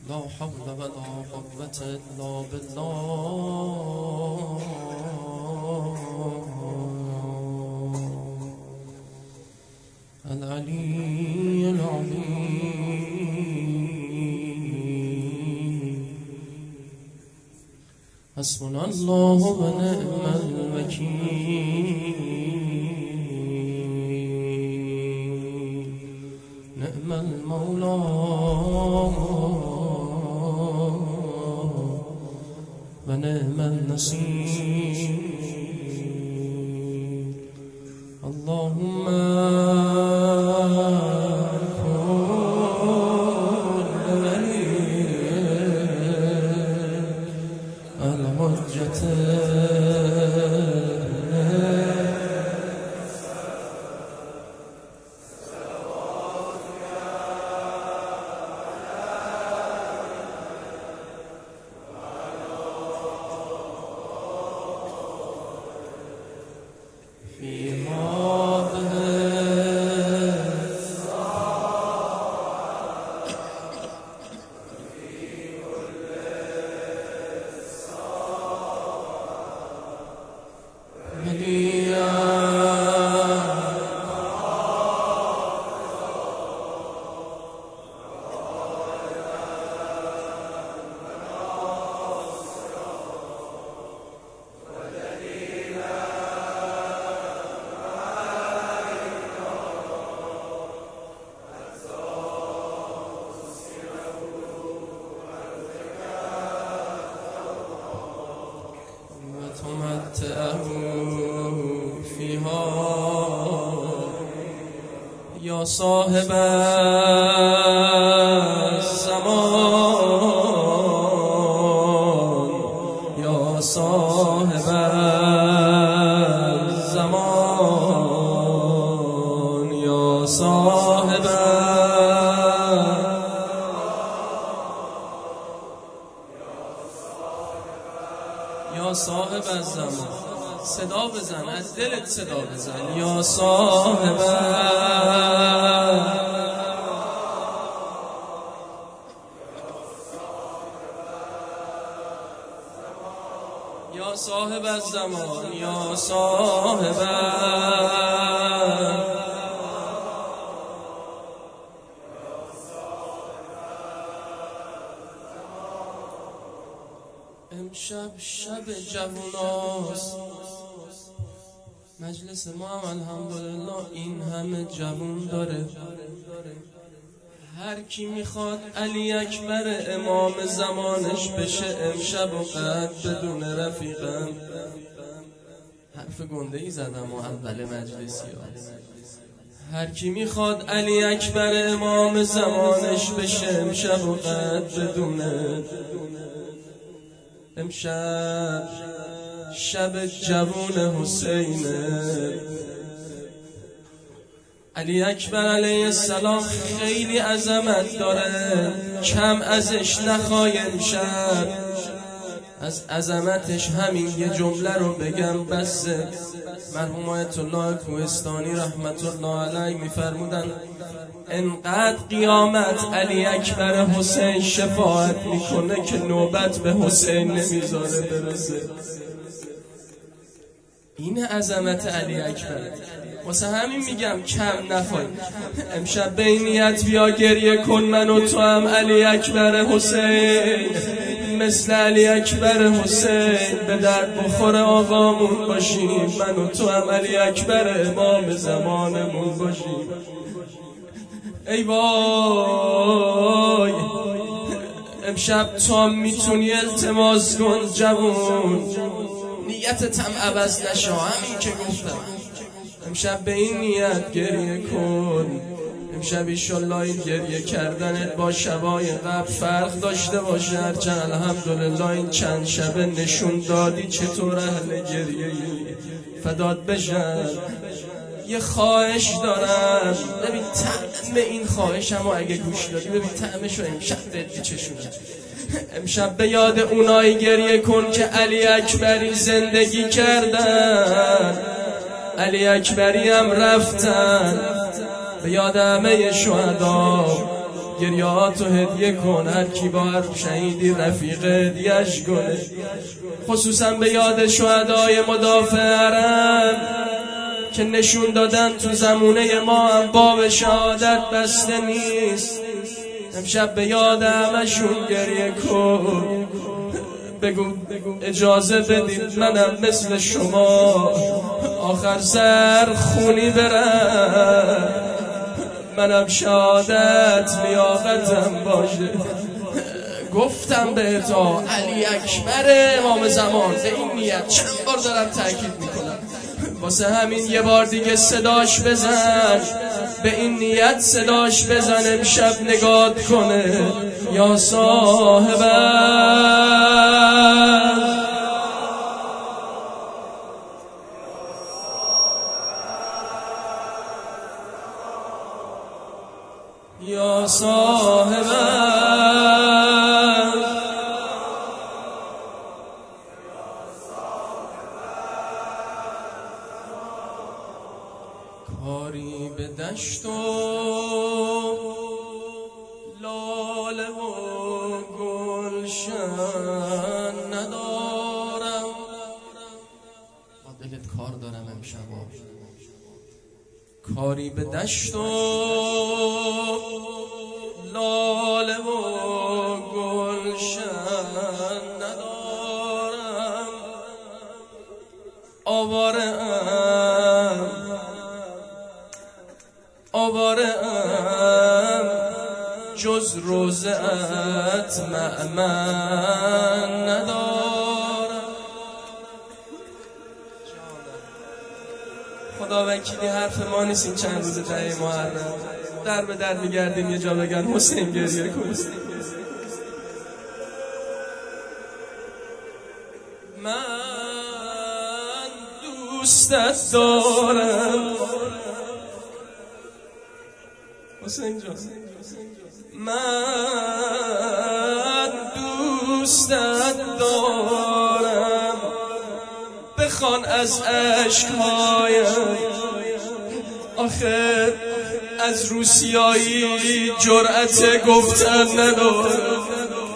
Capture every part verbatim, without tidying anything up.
لا حول ولا قوة إلا بالله العلي العظيم. حسبنا الله ونعم الوكيل، نعم المولى ونعم النصير. اللهم كن ولي الحجة فيها يا صاحب الزمان، يا صاحب الزمان، يا صاحب یا صاحب الزمان. صدا بزن، از دلت صدا بزن. یا صاحب یا صاحب الزمان، یا صاحب امشب شب جووناست. مجلس ما هم الحمدلله این همه جوون داره. هر کی میخواد علی اکبر امام زمانش بشه امشب و قد بدون رفیقم. حرف گنده ای زدم و اول مجلسی ها. هر کی میخواد علی اکبر امام زمانش بشه امشب و قد بدون امشب شب جوون حسینه. علی اکبر علیه السلام خیلی عظمت داره، کم ازش نخوای امشب. از عظمتش همین یه جمله رو بگم بسه. مرحوم آیت الله کوهستانی رحمت الله علیه میفرمودن انقدر قیامت علی اکبر حسین شفاعت میکنه که نوبت به حسین نمیذاره برسه. این عظمت علی اکبر. واسه همین میگم کم نخوای. امشب به این نیت بیا گریه کن من و تو هم علی اکبر حسین، مثل علی اکبر حسین به درد بخور آقامون باشیم. من و تو هم علی اکبر امام زمانمون باشیم. ای وای امشب تو هم میتونی التماس کن جوون، نیتت هم عوض نشه. همین که گفتم امشب به این نیت گریه کن. امشب ایشالله این گریه کردنت با شبای قبل فرق داشته باشه. هرچند الحمدلله این چند شبه نشون دادی چطور اهل گریه فدات بشن. یه خواهش دارم، ببین طعم این خواهشمو اگه گوش دادی ببین طعمشو امشب دادی چشونه. امشب به یاد اونایی گریه کن که علی اکبری زندگی کردن، علی اکبری هم رفتن. به یاد همه شهدا گریاتو هدیه کن، هر کی با هر شهیدی رفیق هدیهش کنه. خصوصا به یاد شهدای مدافع حرم که نشون دادن تو زمونه ما هم باب شهادت بسته نیست. امشب به یاد همشون گریه کن. بگو اجازه بدید منم مثل شما آخر سر خونی برم، منم شهادت لیاقتم باشه. گفتم به تا علی اکبر امام زمان به این نیت چند بار دارم تاکید میکنم، واسه همین یه بار دیگه صداش بزن، به این نیت صداش بزن امشب نگات کنه. یا صاحب یا صاحب کاری به دشت و لاله و گلشن ندارم. با دلت کار دارم امشب، کاری به دشت و لاله و گلشن ندارم. آوارم آوارم جز روزت مأمن ندارم. خدا وکیلی حرف ما نیست این چند روز ده محرم، در به در میگردیم یه جا بگن حسین گریه کن. من دوستت دارم حسین جان، من دوستت دارم. بخوان از عشقهایم آخر از روسیایی جرأت گفتن ندارم.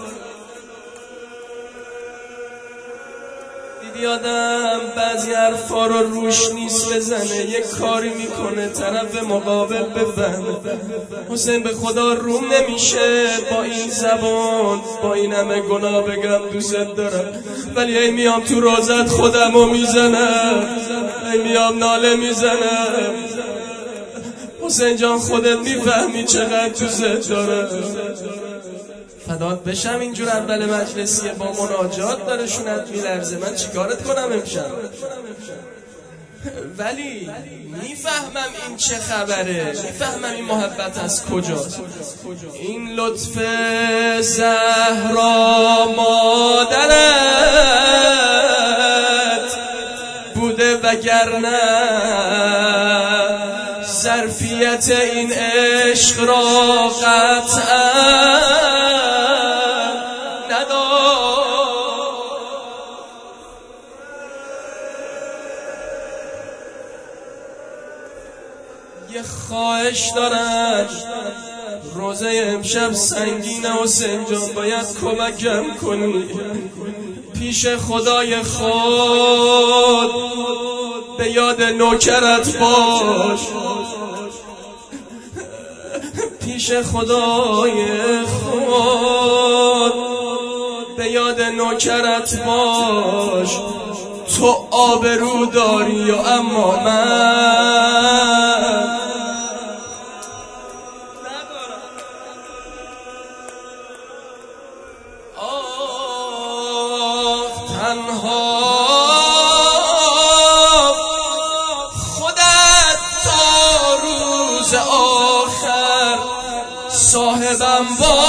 دیدی آدم بعضی حرفا رو روش نیست بزنه، یک کاری میکنه طرف مقابل بفهمه. حسین به خدا روم نمیشه با این زبان با این همه گناه بگم دوست دارم، ولی ای میام تو روزت خودمو میزنم، ای میام ناله میزنم. حسین جان خودت میفهمی چقدر دوست دارم. فدات بشم اینجور اول مجلسیه با مناجات داره شونت میلرزه، من چیکارت کنم امشب؟ ولی میفهمم این چه خبره، میفهمم این محبت از کجاست. این لطف زهرا مادرت بوده وگرنه ظرفیت این عشق را قطعا یه خواهش دارم، روزه امشب سنگینه حسین جان، باید کمکم کنی. پیش خدای خود به یاد نوکرت باش، پیش خدای خود به یاد نوکرت باش. تو آبرو داری و اما من آه تنها خودت تا روز آخر صاحبم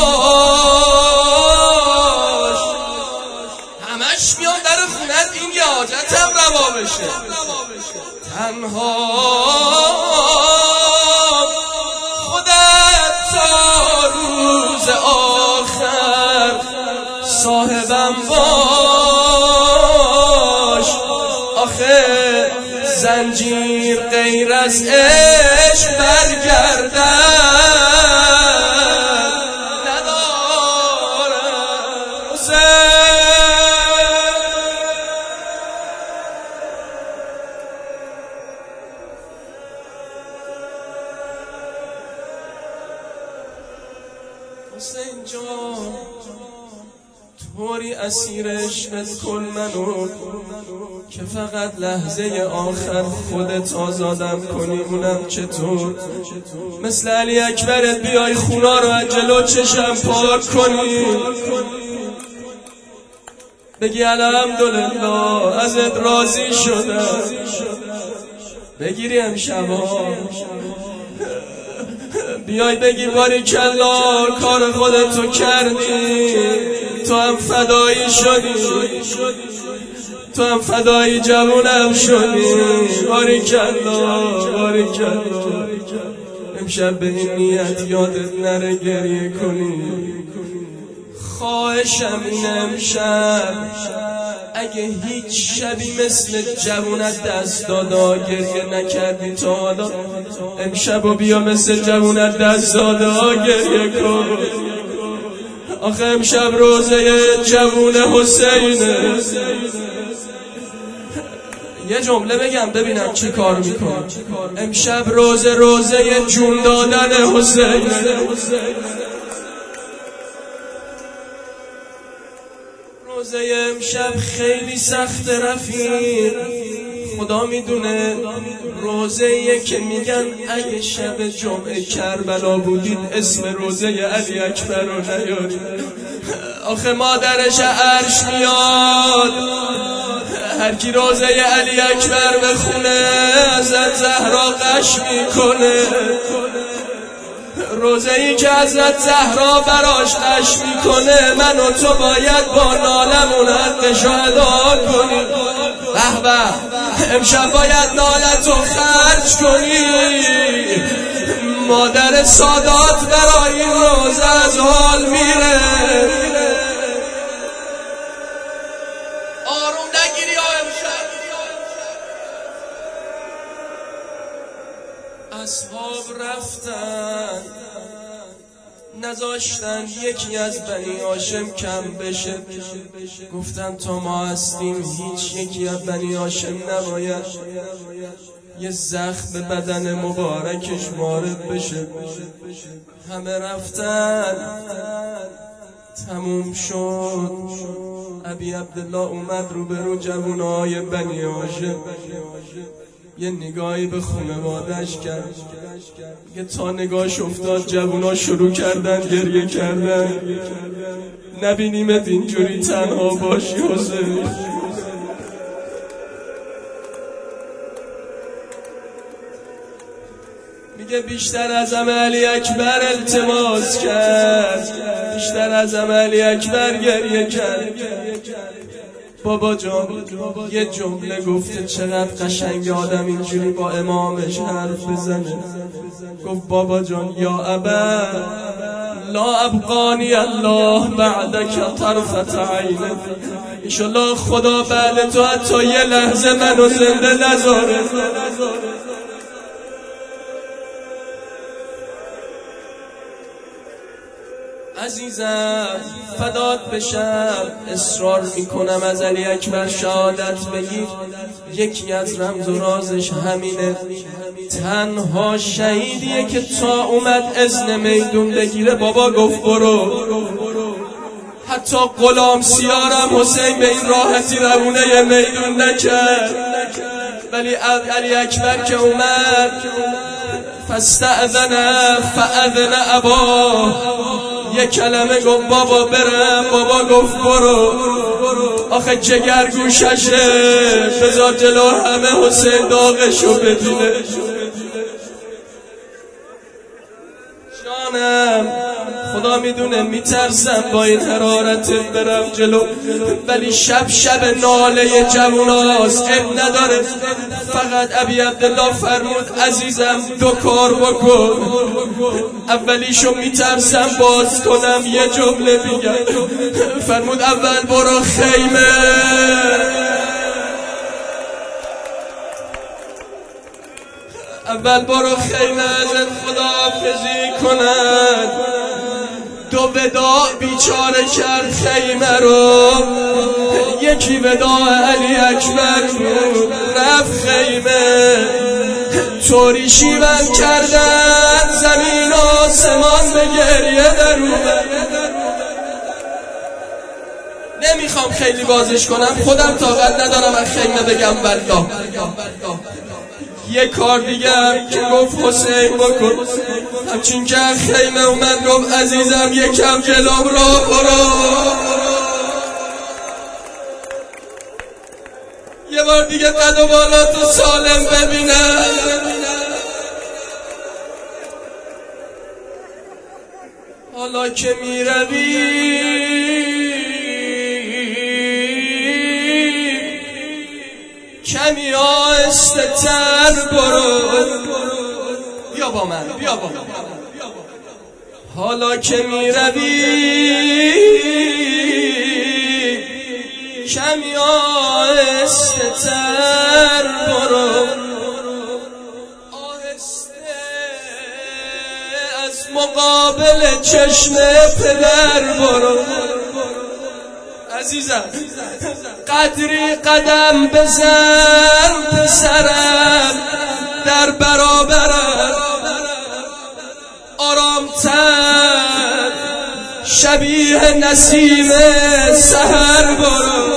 باش. همش میام در خونت این یه حاجتم روا بشه. تنها خودت تا روز آخر صاحبم باش. آخه زنجیر غیر از عشق برگردد جان طوری اسیر عشقت کن منو که فقط لحظه آخر خودت آزادم کنی. اونم چطور؟ مثل علی اکبرت بیای خونا رو از جلو چشم پاک کنی، بگی الحمدلله ازت راضی شدم، بگیری امشبا بیای بگی باریکلا کار خودتو کردی، تو هم فدایی شدی، تو هم فدایی جوونم شدی، باریکلا باریکلا. امشب به این نیت یادت نره گریه کنی. خواهشم این امشب اگه هیچ شبی مثل جوونت دست دادا گریه نکردی تا حالا، امشبو بیا مثل جوونت دست دادا گریه کن. آخه امشب روزه جوون حسینه. یه جمله بگم ببینم چی کار میکنم. امشب روزه روزه جون دادن حسینه. روزه امشب خیلی سخت رفیق، خدا میدونه. روزه که میگن اگه شب جمعه کربلا بودید اسم روزه علی اکبر رو نیارید. آخه مادرش عرش میاد، هر کی روزه علی اکبر بخونه حضرت زهرا غش میکنه. روزه ای که حضرت زهرا براش غش میکنه من و تو باید با نالمون حقش رو ادا کنیم. به به امشب باید نالتو خرج کنی. مادر سادات برای این روزه از حال میره. آروم نگیری امشب. اصحاب رفتن نذاشتن یکی از بنی هاشم کم بشه. گفتن تا ما هستیم هیچ یکی از بنی هاشم نباید یه زخم به بدن مبارکش وارد بشه. همه رفتن، تموم شد. ابی عبدالله اومد رو به رو جوانای بنی هاشم، یه نگاهی به خانواده‌اش کرد. یه تا نگاهش افتاد جوونا شروع کردن گریه کردن. نبینیمت اینجوری تنها باشی حسین. میگه بیشتر از همه علی اکبر التماس کرد، بیشتر از همه علی اکبر گریه کرد. بابا جان یه جمله گفته چقدر قشنگ آدم اینجوری با امامش حرف بزنه. گفت بابا جان یا ابا لا ابقانی الله بعدک طرفت عینه. انشالله خدا بعد تو حتی یه لحظه منو زنده نذاره. عزیزم فدات بشم، اصرار میکنم از علی اکبر شهادت بگیر. یکی از رمز و رازش همینه. تنها شهیدیه که تا اومد اذن میدون بگیره بابا گفت برو. حتی غلام سیارم حسین به این راحتی روونه میدون نکرد. ولی علی اکبر که اومد فاستأذن فأذن ابا، یه کلمه گفت بابا برم، بابا گفت برو. آخه جگرگوششه بذار جلو همه حسین داغشو ببینه. جانم خدا میدونه میترسم با این حرارت برم جلو، ولی شب شب ناله جووناست، اب نداره. فقط ابی عبدالله فرمود عزیزم دو کار بکن. اولیشو میترسم باز کنم یه جمله بگم. فرمود اول برو خیمه، اول برو خیمه ازت خداحافظی کنن. دو وداع بیچاره کرد خیمه رو، یکی وداع علی اکبر بود. رفت خیمه طوری شیون کردن زمین و آسمان به گریه در اومد. نمیخوام خیلی بازش کنم، خودم طاقت ندارم از خیمه بگم والله. یه کار دیگه که گفت حسین بکن، همچین که خیمه اومد گفت عزیزم یکم جلوم را برو. یه بار دیگه قد و بالاتو سالم ببینم. حالا که میروی کمی آهسته تر برو. بیا با من، بیا با من. حالا که میروی کمی آهسته تر برو. آهسته از مقابل چشم پدر برو. عزیزم قدری قدم بزن پسرم در برابرم، آرامتر شبیه نسیم سحر برو.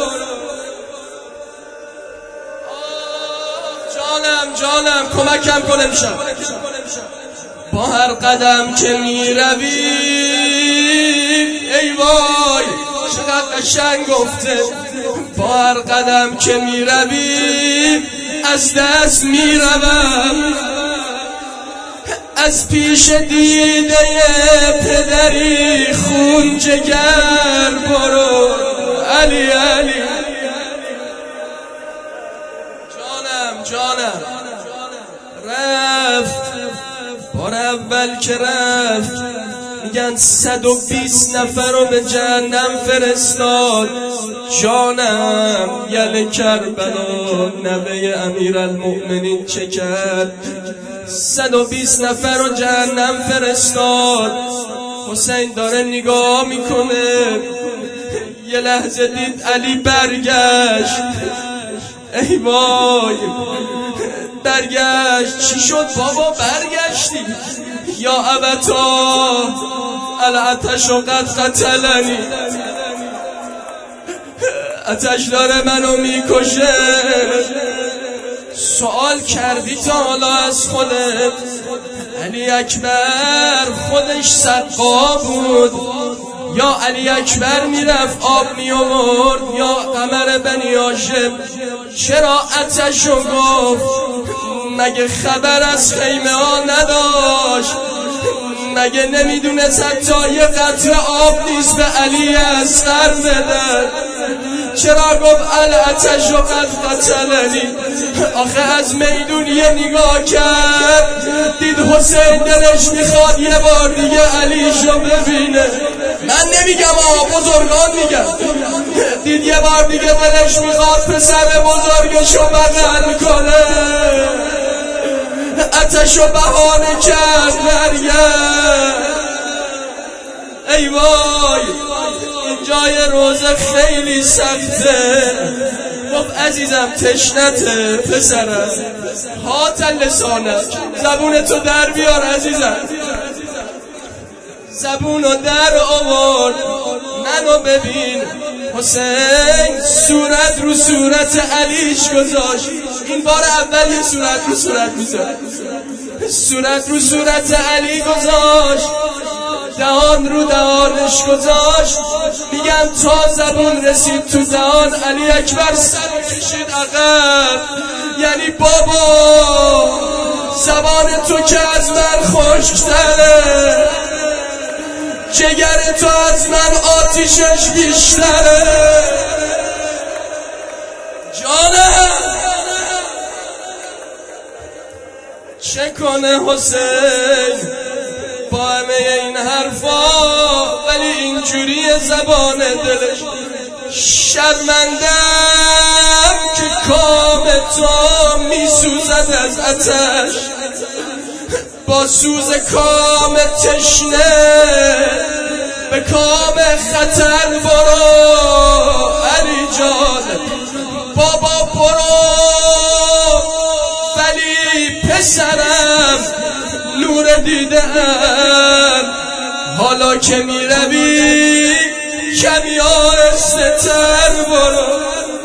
جانم جانم کمکم کن امشب. با هر قدم که میروی ای وای چقدر قشنگ گفته، با هر قدم که میروی از دست میروم، از پیش دیده پدری خون جگر برو. علی علی جانم جانم رفت بار اول که رفت میگن صد و بیست نفر رو به جهنم فرستاد. جانم یل کربلا نوه امیرالمؤمنین چه کرد؟ صد و بیست نفر رو جهنم فرستاد. حسین داره نگاه میکنه، یه لحظه دید علی برگشت. ای وای برگشت. چی شد بابا برگشتی؟ یا ابتا العتش و قد قتلنی، آتش داره منو میکشه. سوال کردی تا حالا از خودت؟ علی اکبر خودش سقا بود یا علی اکبر میرفت آب میآورد یا قمر بنی هاشم؟ چرا آتشو گفت؟ مگه خبر از خیمه ها نداشت؟ مگه نمیدونست حتی یه قطره آب نیست به علی اصغر بدن؟ چرا گفت العتش و قد قتلنی؟ آخه از میدون یه نگاه کرد دید حسین دلش میخواد یه بار دیگه علیشو ببینه. من نمیگم آقا بزرگان میگم. دید یه بار دیگه دلش میخواد پسر بزرگشو بغل کنه. آتشو بهانه کرد برگرد. ای وای این جای روزه خیلی سخته. گفت عزیزم تشنته پسرم، هات لسانک، زبون تو در بیار عزیزم. زبونو در آورد، منو ببین. حسین صورت رو صورت علیش گذاشت. این بار اول یه صورت رو صورت میذاره، صورت رو صورت علی گذاشت، دهان رو دهانش گذاشت. میگم تا زبون رسید تو دهان علی اکبر سر کشید عقب. یعنی بابا زبان تو که از من خشک‌تره، جگر تو از من آتیشش بیشتره. جانم چه کنه حسین با همه این حرفا، ولی اینجوری زبان دلش. شرمندم که کام تو میسوزد از آتش، با سوز کام تشنه به کام خطر برو. علی جان بابا برو، ولی پسرم نور نور دیدم، حالا که میروی کمی آهسته تر برو.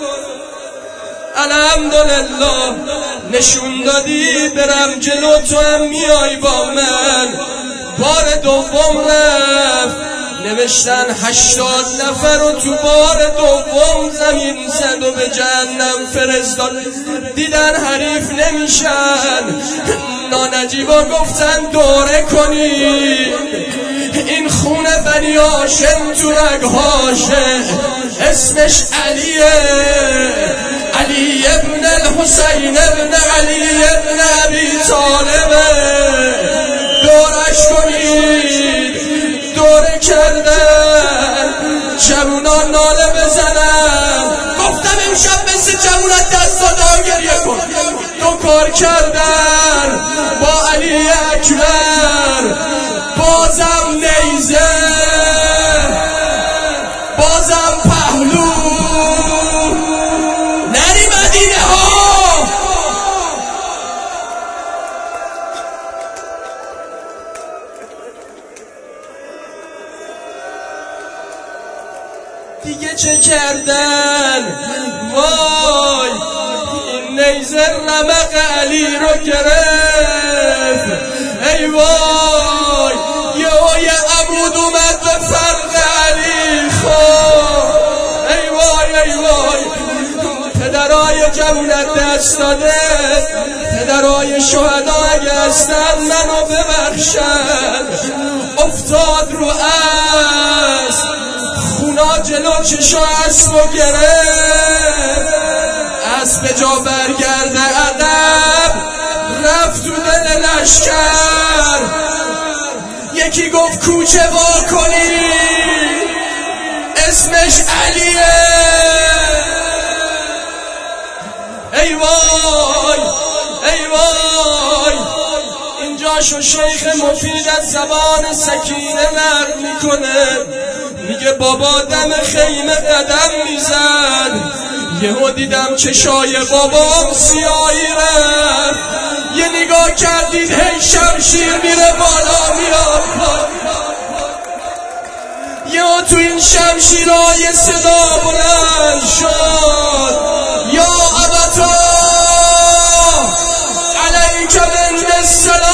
الحمدلله نشون دادی برم جلو، تو هم میای با من. بار دوم رفت، نوشتن هشتاد نفر و تو بار دوم زمین زد و به جهنم فرستاد. دیدن حریف نمیشن، نانجیبا گفتن دوره کنی این خونه بنی هاشم تو رگهاشه. اسمش علیه، علی ابن الحسین ابن علی ابن ابی طالبه. دورش کنید. دوره کردن جوونان ناله بزنن. گفتم امشب مثل جوونت دست دادا گریه کن. دو کار کردن با علی اکبر، بازم نیزه، بازم پهلو. نری مدینه ها. دیگه چه کردن؟ وای این نیزه رمق علی رو گرفت. ای وای یه یه عمود اومد به فرق علی. خب ای وای ای وای پدرای جوونت دست داده، پدرای شهدا اگه هستن منو ببخشن. افتاد رو اسب، خونا جلو چشا اسب و گرفت. اسب به جا برگرده عقب، رفت تو دل لشکر. یکی گفت کوچه وا کنی، اسمش علیه. ای وای ای وای اینجاشو شیخ مفید از زبان سکینه نقل میکنه. میگه بابا دم خیمه قدم میزد، یهو دیدم چشای بابام سیاهی رفت. یه نگاه کردید هی شمشیر میره بالا میاد. یهو تو این شمشیرای صدا بلند شد، یا ابتا علیک من السلام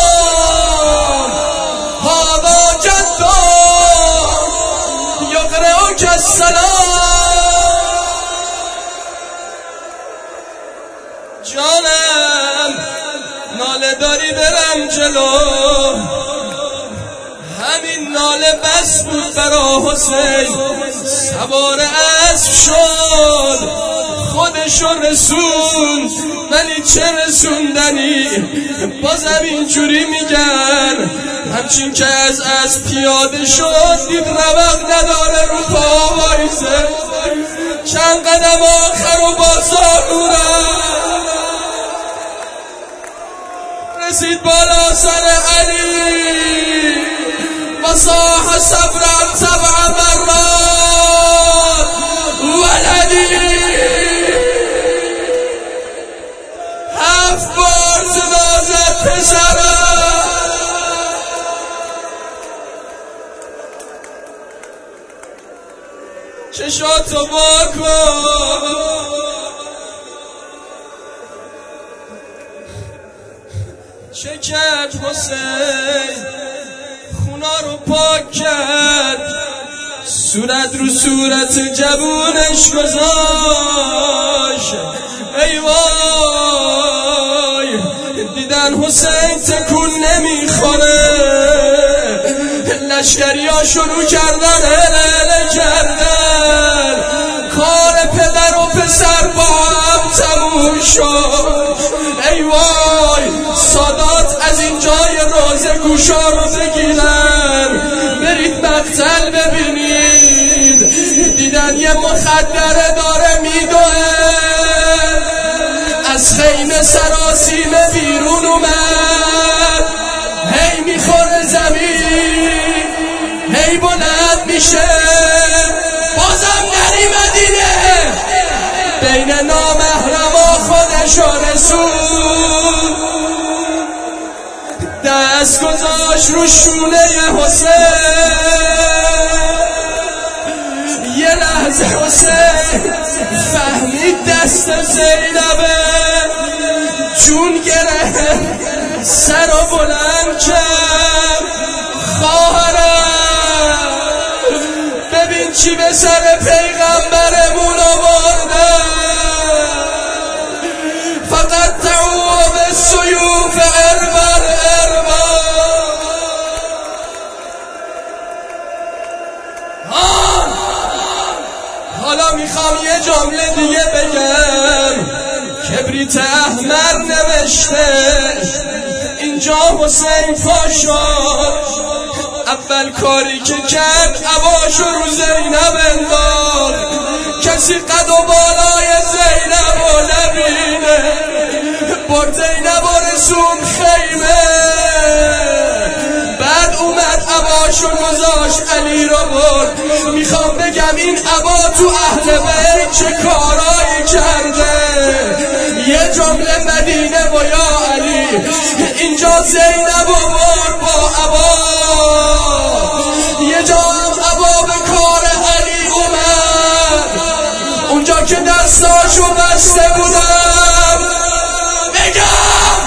هذا جدا یقرئک السلام. جانم ناله داری برم جلو، همین ناله بس بود برا حسین. سوار اسب شد، خودشو رسوند، ولی چه رسوندنی. بازم اینجوری میگن همچین که از اسب پیاده شد، دید روق نداره رو پا وایسه. چند قدم آخر و بازار رو رسید بالا سر علی و صاح صبرا سبع مرات ولدی. هفت بار صدا زد پسرم. چشاتو وا کن. چه کرد حسین؟ خونا رو پاک کرد، صورت رو صورت جوونش گذاشت. ای وای دیدن حسین تکون نمیخوره. لشکری ها شروع کردن هلهله کردن. کار پدر و پسر با هم تموم شد. ای وای سادات از این جای روزه گوشا رو بگیرن، برید مقتل ببینید. دیدن یه مخدره داره میدوه، از خیمه سراسیمه بیرون اومد. هی میخوره زمین، هی بلند میشه. بازم نری مدینه، بین نامحرما خودشو رسون. دست دست گذاشت رو شونه حسین. یه لحظه حسین فهمید دست زینبه، جون گرفت سر و بلند کرد. خواهرم ببین چی به سر پیغمبرمون آورده. فقط تعو به سیوف اربر اربر. حالا میخوام یه جمله دیگه بگم. کبریت احمر نوشته اینجا حسین پا شد، اول کاری که کرد عباشو رو زینب انداخت. کسی قد و بالای زینب و نبینه، برد زینب و رسون خیمه. بعد اومد عباشو گذاشت علی رو برد. میخوام بگم این عبا تو اهل بیت چه کارایی کرده. یه جمله مدینه و یا علی، اینجا زینب و برد با عبا. یه جا هم عبا به کار علی اومد، اونجا که دستاشو بسته بودم بگم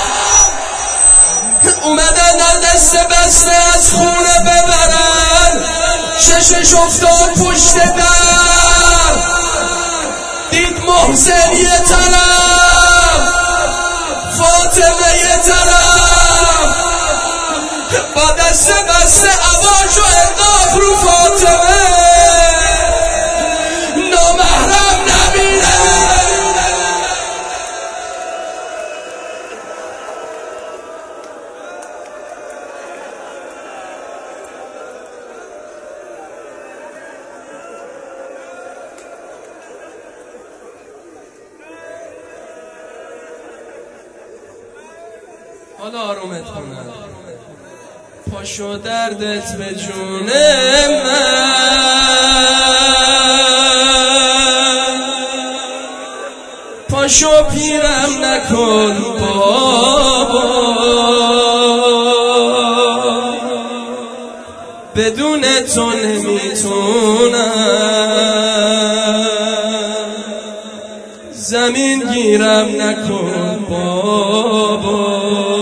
اومدن دست بسته از خونه ببرن. چشش افتاد پشت در، دید محسن یه طرف، فاطمه یه طرف، با دست بسته عباشو انداخت رو فاطمه. نامحرم نبینه. حالا آرومت کنم. پاشو دردت به جون من، پاشو پیرم نکن بابا، بدون تو نمیتونم، زمین گیرم نکن بابا.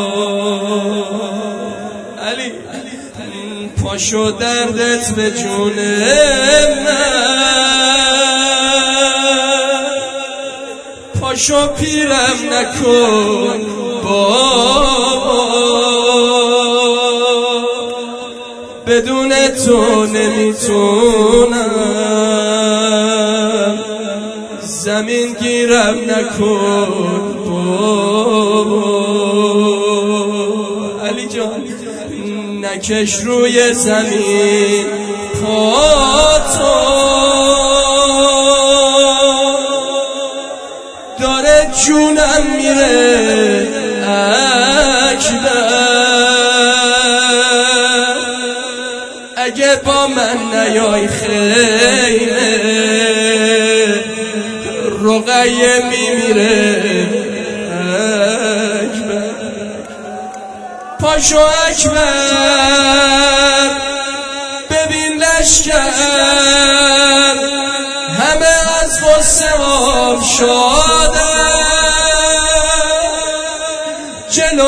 علی پاشو دردت به جون من، پاشو پیرم نکن بابا، بدون تو نمیتونم، زمین گیرم نکن بابا. علی جان نکش روی زمین پاتو، داره جونم میره اکبر. اگه با من نیای خیمه، رقیه میمیره اکبر. پاشو اکبر ببین لشکر، همه از غصه آب شدن. جلو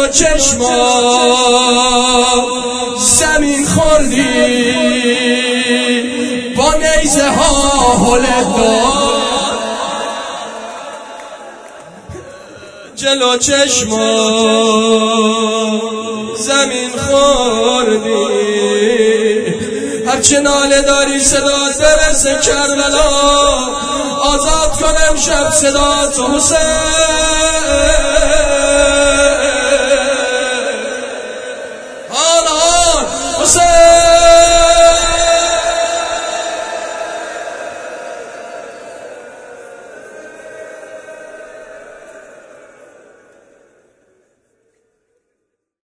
چشمام زمین خوردی، با نیزه ها هلت داد. جلو چشمام زمین خوردی، هرچه ناله داری صدات برسه کربلا. آزاد کنم شب صدات حسین.